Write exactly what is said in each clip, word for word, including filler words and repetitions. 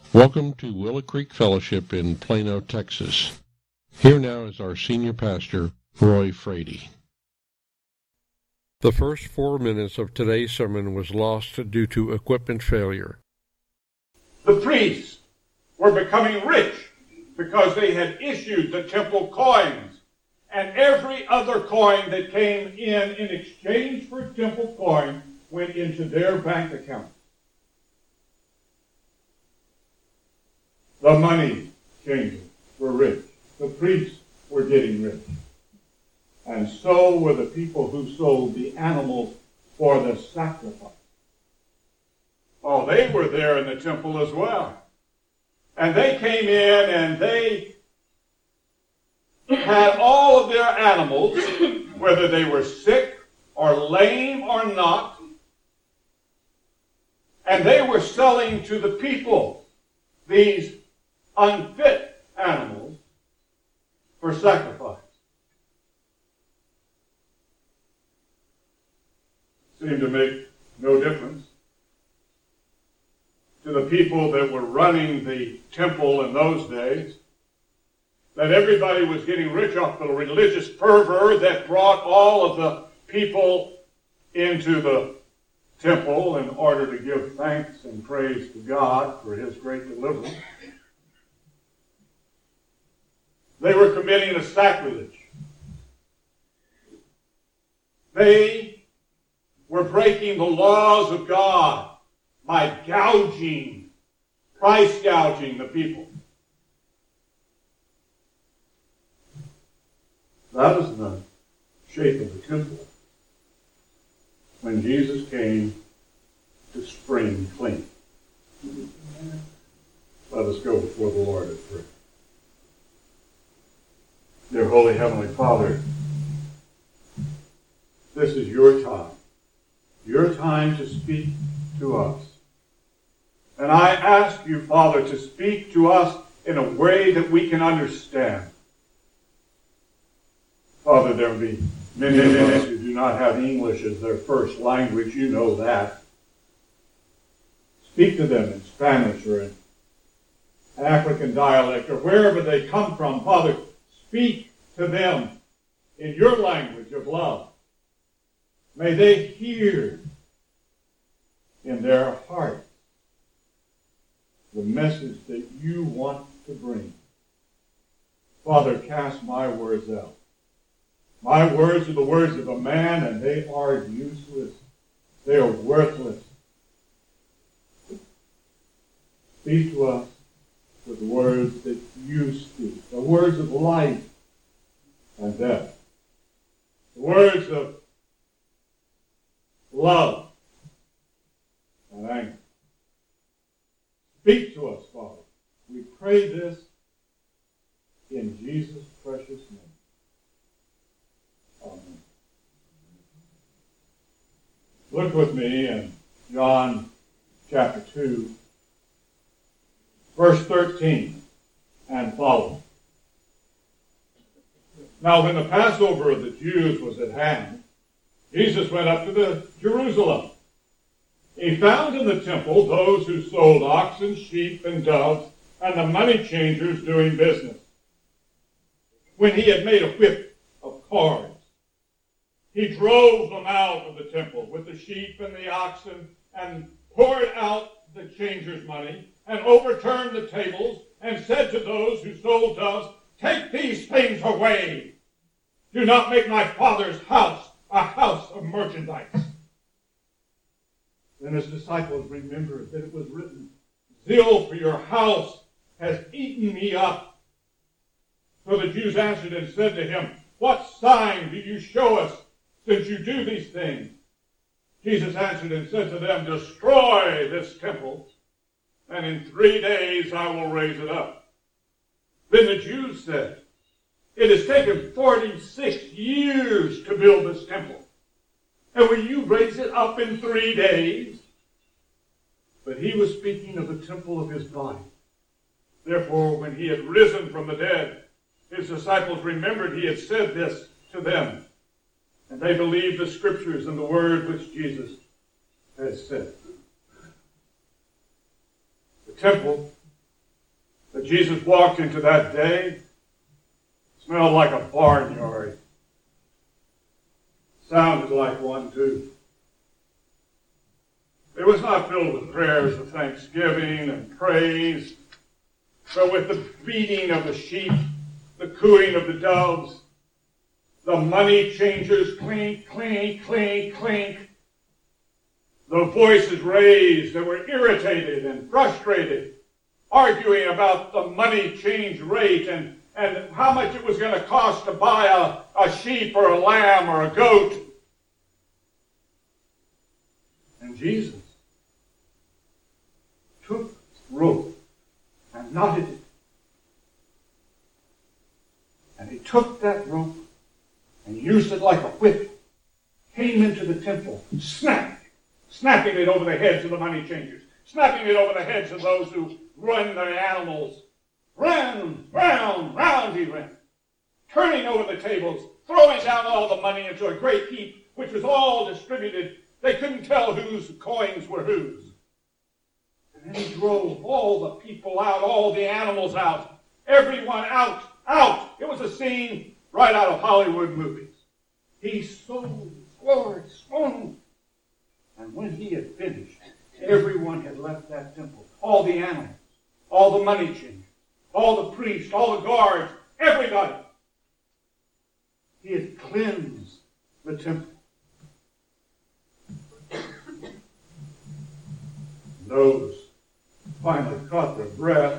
Welcome to Willow Creek Fellowship in Plano, Texas. Here now is our senior pastor, Roy Frady. The first four minutes of today's sermon was lost due to equipment failure. The priests were becoming rich because they had issued the temple coins, and every other coin that came in in exchange for temple coin went into their bank account. The money changers were rich. The priests were getting rich. And so were the people who sold the animals for the sacrifice. Oh, they were there in the temple as well. And they came in and they had all of their animals, whether they were sick or lame or not, and they were selling to the people these unfit animals for sacrifice. Seemed to make no difference to the people that were running the temple in those days, that everybody was getting rich off the religious fervor that brought all of the people into the temple in order to give thanks and praise to God for his great deliverance. They were committing a sacrilege. They were breaking the laws of God by gouging, price gouging the people. That was the shape of the temple when Jesus came to spring clean. Let us go before the Lord at prayer. Dear Holy Heavenly Father, this is your time. Your time to speak to us. And I ask you, Father, to speak to us in a way that we can understand. Father, there will be many of us who do not have English as their first language. You know that. Speak to them in Spanish or in African dialect or wherever they come from. Father, speak to them in your language of love. May they hear in their heart the message that you want to bring. Father, cast my words out. My words are the words of a man, and they are useless. They are worthless. Speak to us with the words that you speak, the words of life and death, the words of love and anger. Speak to us, Father. We pray this in Jesus' precious name. Amen. Look with me in John chapter two, verse thirteen and following. Now, when the Passover of the Jews was at hand, Jesus went up to the Jerusalem. He found in the temple those who sold oxen, sheep, and doves, and the money changers doing business. When he had made a whip of cords, he drove them out of the temple with the sheep and the oxen, and poured out the changers' money, and overturned the tables, and said to those who sold doves, "Take these things away. Do not make my Father's house a house of merchandise." Then his disciples remembered that it was written, "Zeal for your house has eaten me up." So the Jews answered and said to him, "What sign do you show us since you do these things?" Jesus answered and said to them, "Destroy this temple, and in three days I will raise it up." Then the Jews said, "It has taken forty-six years to build this temple, and will you raise it up in three days?" But he was speaking of the temple of his body. Therefore, when he had risen from the dead, his disciples remembered he had said this to them, and they believed the scriptures and the word which Jesus had said. The temple Jesus walked into that day, smelled like a barnyard. Sounded like one, too. It was not filled with prayers of thanksgiving and praise, but with the beating of the sheep, the cooing of the doves, the money changers, clink, clink, clink, clink. The voices raised that were irritated and frustrated, arguing about the money change rate and, and how much it was going to cost to buy a, a sheep or a lamb or a goat. And Jesus took rope and knotted it. And he took that rope and used it like a whip, came into the temple, snapped, snapping it over the heads of the money changers, snapping it over the heads of those who run their animals. Round, round, round he went, turning over the tables, throwing down all the money into a great heap, which was all distributed. They couldn't tell whose coins were whose. And then he drove all the people out, all the animals out, everyone out, out. It was a scene right out of Hollywood movies. He sold, scored, swung. And when he had finished, everyone had left that temple. All the animals, all the money changers, all the priests, all the guards, everybody. He had cleansed the temple. Those finally caught their breath,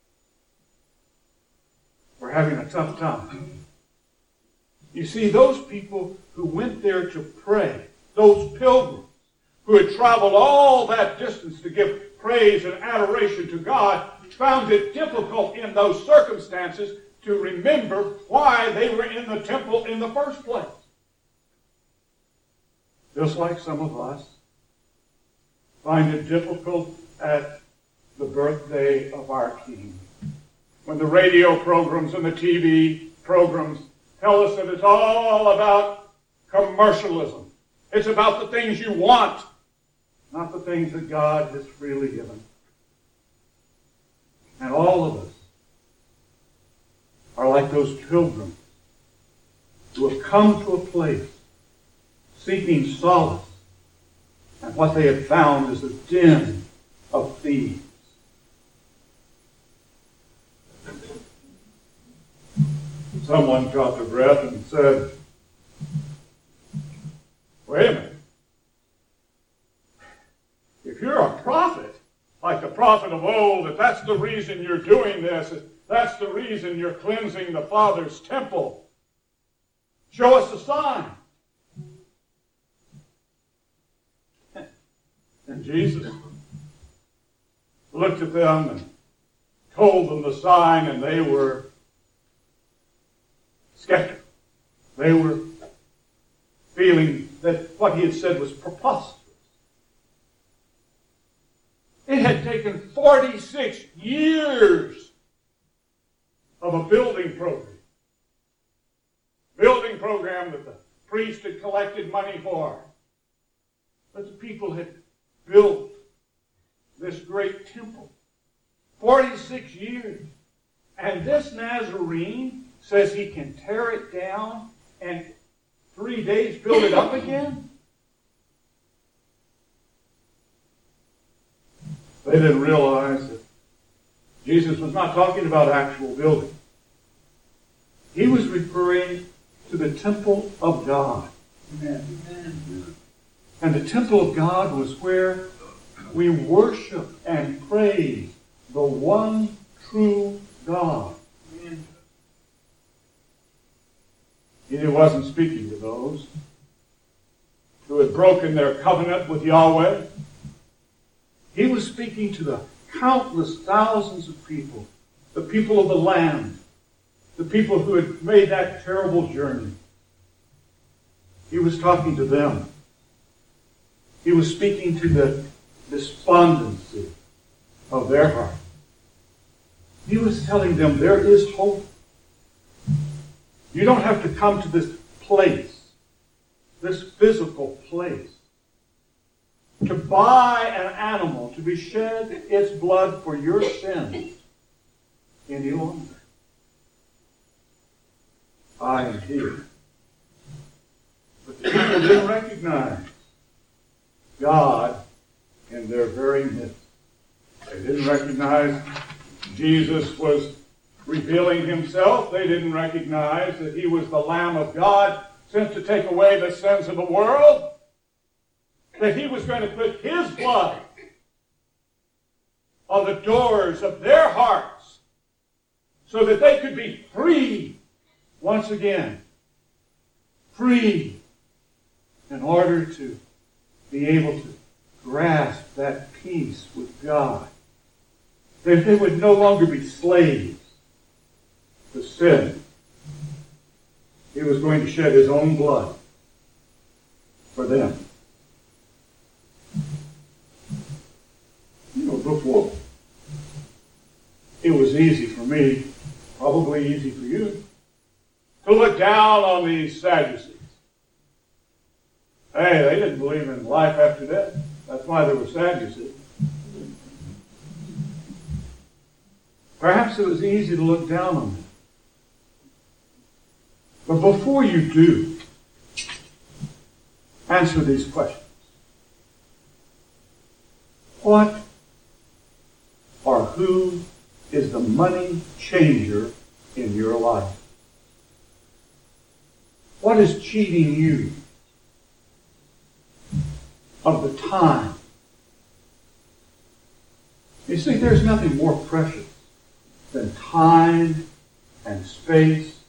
were having a tough time. You see, those people who went there to pray, those pilgrims who had traveled all that distance to give praise and adoration to God, found it difficult in those circumstances to remember why they were in the temple in the first place. Just like some of us find it difficult at the birthday of our King, when the radio programs and the T V programs tell us that it's all about commercialism. It's about the things you want, not the things that God has freely given. And all of us are like those pilgrims who have come to a place seeking solace, and what they have found is a den of thieves. Someone caught their breath and said, wait a minute. If you're a prophet, like the prophet of old, if that's the reason you're doing this, if that's the reason you're cleansing the Father's temple, show us a sign. And Jesus looked at them and told them the sign, and they were skeptical. They were feeling that what he had said was preposterous. It had taken forty-six years of a building program. Building program that the priest had collected money for. But the people had built this great temple. forty-six years. And this Nazarene says he can tear it down and three days build it up again? They didn't realize that Jesus was not talking about actual building. He was referring to the temple of God. Amen. And the temple of God was where we worship and praise the one true God. Amen. He wasn't speaking to those who had broken their covenant with Yahweh. He was speaking to the countless thousands of people, the people of the land, the people who had made that terrible journey. He was talking to them. He was speaking to the despondency of their heart. He was telling them there is hope. You don't have to come to this place, this physical place, to buy an animal to be shed its blood for your sins. any longer. I am here. But the people didn't recognize God in their very midst. They didn't recognize Jesus was revealing himself. They didn't recognize that he was the Lamb of God sent to take away the sins of the world. That he was going to put his blood on the doors of their hearts so that they could be free once again. Free in order to be able to grasp that peace with God. That they would no longer be slaves to sin. He was going to shed his own blood for them. You know, before, it was easy for me, probably easy for you, to look down on these Sadducees. Hey, they didn't believe in life after death. That's why they were Sadducees. Perhaps it was easy to look down on them. But before you do, answer these questions. What or who is the money changer in your life? What is cheating you of the time? You see, there's nothing more precious than time and space.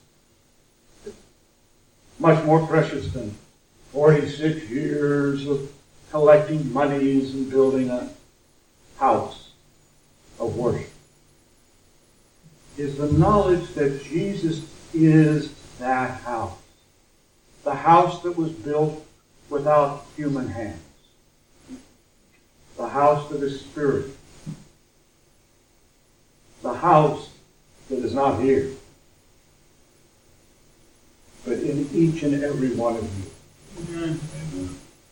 Much more precious than forty-six years of collecting monies and building a house of worship. Is the knowledge that Jesus is that house. The house that was built without human hands. The house that is spiritual. The house that is not here, but in each and every one of you. Amen.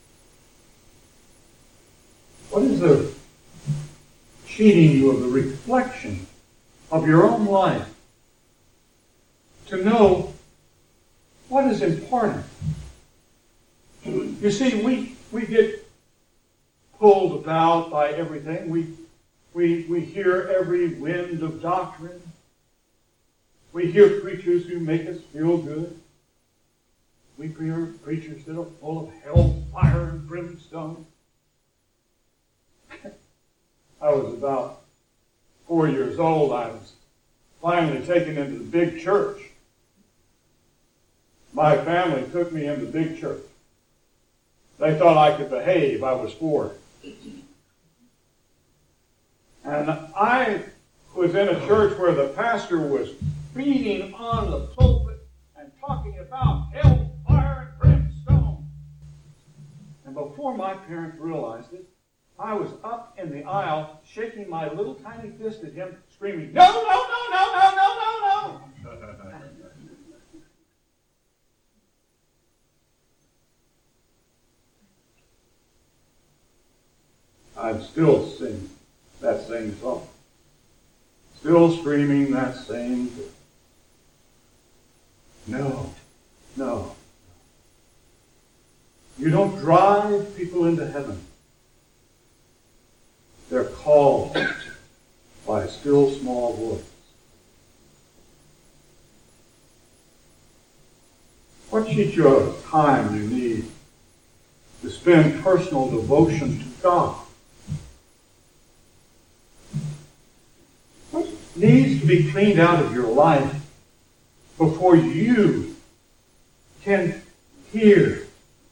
What is the cheating you of the reflection of your own life to know what is important? You see, we, we get pulled about by everything. We, we, we hear every wind of doctrine. We hear preachers who make us feel good. We hear preachers that are full of hellfire and brimstone. I was about four years old. I was finally taken into the big church. My family took me into the big church. They thought I could behave. I was four. And I was in a church where the pastor was beating on the pulpit and talking about hellfire and brimstone. And before my parents realized it, I was up in the aisle shaking my little tiny fist at him, screaming, "No, no, no, no, no, no, no, no!" I'm still singing that same song. Still screaming that same thing. No, no. You don't drive people into heaven. They're called by a still small voice. What should your time you need to spend personal devotion to God? What needs to be cleaned out of your life before you can hear?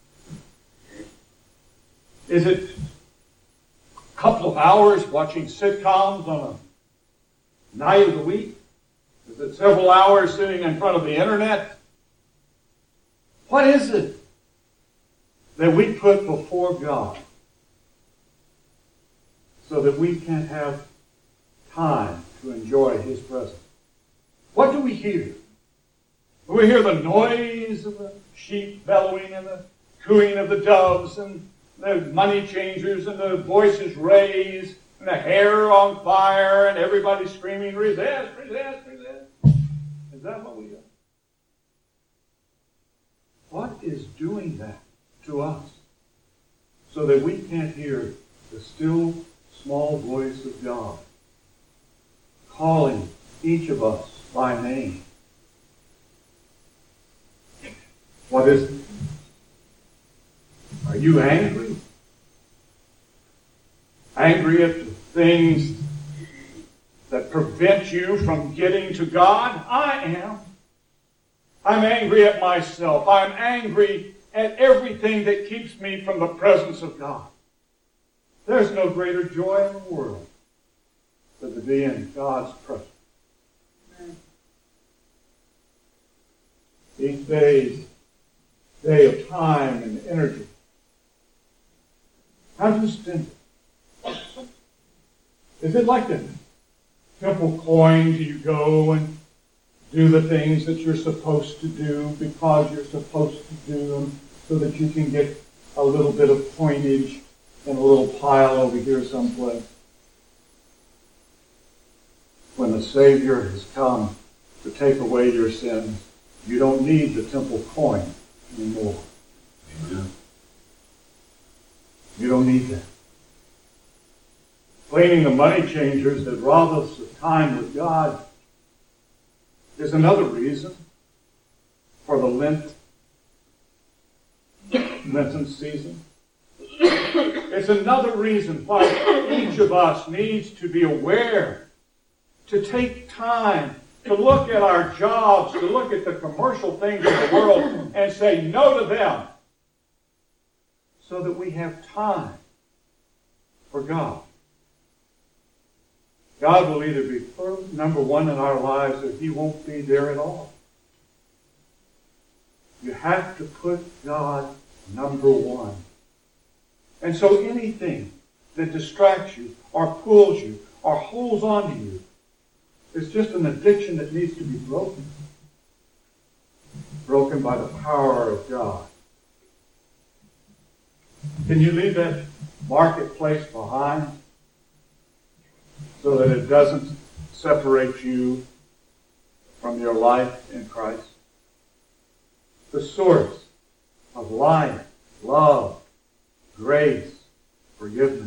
Is it a couple of hours watching sitcoms on a night of the week? Is it several hours sitting in front of the internet? What is it that we put before God so that we can have time to enjoy His presence? What do we hear? Do we hear the noise of the sheep bellowing and the cooing of the doves and the money changers and the voices raised and the hair on fire and everybody screaming, resist, resist, resist. Is that what we do? What is doing that to us so that we can't hear the still small voice of God calling each of us by name? What is it? Are you angry? Angry at the things that prevent you from getting to God? I am. I'm angry at myself. I'm angry at everything that keeps me from the presence of God. There's no greater joy in the world than to be in God's presence. Each day's day of time and energy. How do you spend it? Is it like the temple coins? You go and do the things that you're supposed to do because you're supposed to do them so that you can get a little bit of coinage in a little pile over here someplace? When the Savior has come to take away your sins, you don't need the temple coin anymore. Amen. You don't need that. Cleaning the money changers that rob us of time with God is another reason for the Lent, Lenten season. It's another reason why each of us needs to be aware, to take time to look at our jobs, to look at the commercial things in the world and say no to them so that we have time for God. God will either be first, number one in our lives, or He won't be there at all. You have to put God number one. And so anything that distracts you or pulls you or holds on to you is just an addiction that needs to be broken. Broken by the power of God. Can you leave that marketplace behind so that it doesn't separate you from your life in Christ? The source of life, love, grace, forgiveness.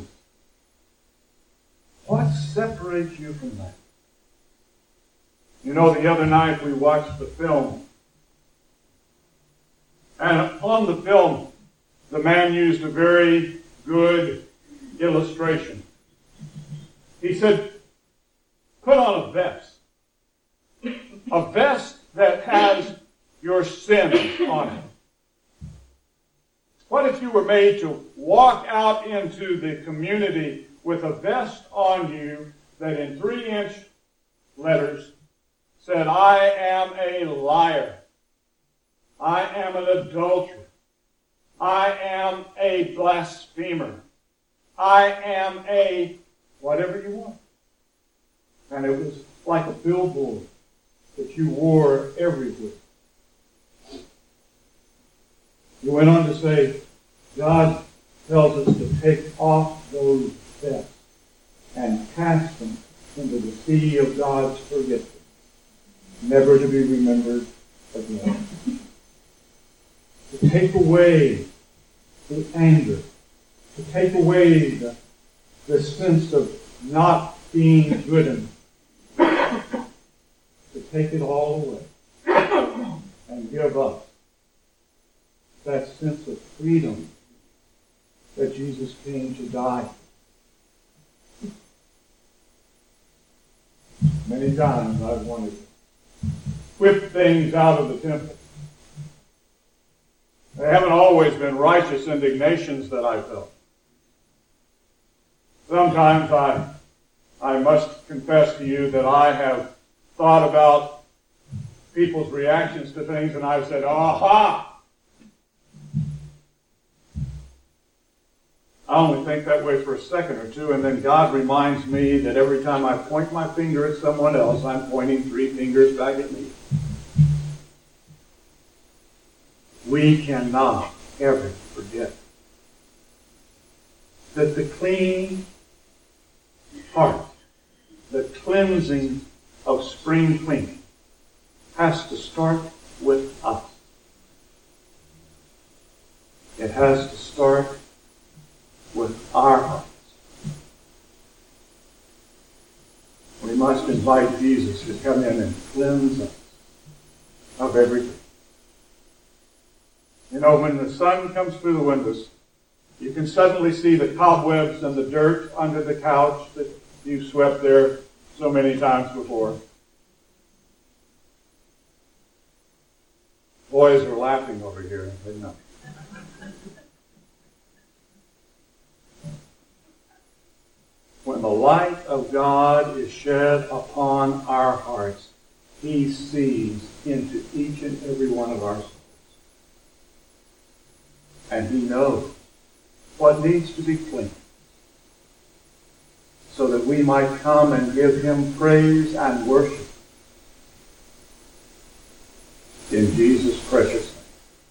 What separates you from that? You know, the other night we watched the film. And on the film, the man used a very good illustration. He said, put on a vest. A vest that has your sin on it. What if you were made to walk out into the community with a vest on you that in three-inch letters said, I am a liar. I am an adulterer. I am a blasphemer. I am a whatever you want. And it was like a billboard that you wore everywhere. He went on to say, God tells us to take off those vests and cast them into the sea of God's forgetfulness, never to be remembered again. To take away the anger, to take away the, the sense of not being good enough, to take it all away and give up that sense of freedom that Jesus came to die. Many times I've wanted to whip things out of the temple. They haven't always been righteous indignations that I felt. Sometimes I, I must confess to you that I have thought about people's reactions to things and I've said, aha! I only think that way for a second or two, and then God reminds me that every time I point my finger at someone else, I'm pointing three fingers back at me. We cannot ever forget that the clean, part, the cleansing of spring cleaning, has to start with us. It has to start with our hearts. We must invite Jesus to come in and cleanse us of everything. You know, when the sun comes through the windows, you can suddenly see the cobwebs and the dirt under the couch that you've swept there so many times before. Boys are laughing over here. They know. When the light of God is shed upon our hearts, He sees into each and every one of our souls. And He knows what needs to be cleaned, so that we might come and give Him praise and worship in Jesus' precious name.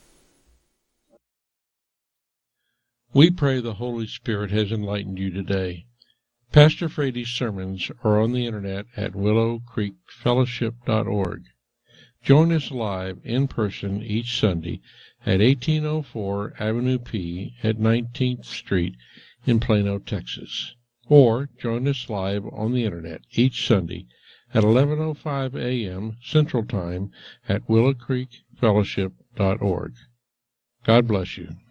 We pray the Holy Spirit has enlightened you today. Pastor Frady's sermons are on the internet at willow creek fellowship dot org. Join us live in person each Sunday at eighteen oh four Avenue P at nineteenth Street in Plano, Texas. Or join us live on the internet each Sunday at eleven oh five a.m. Central Time at willow creek fellowship dot org. God bless you.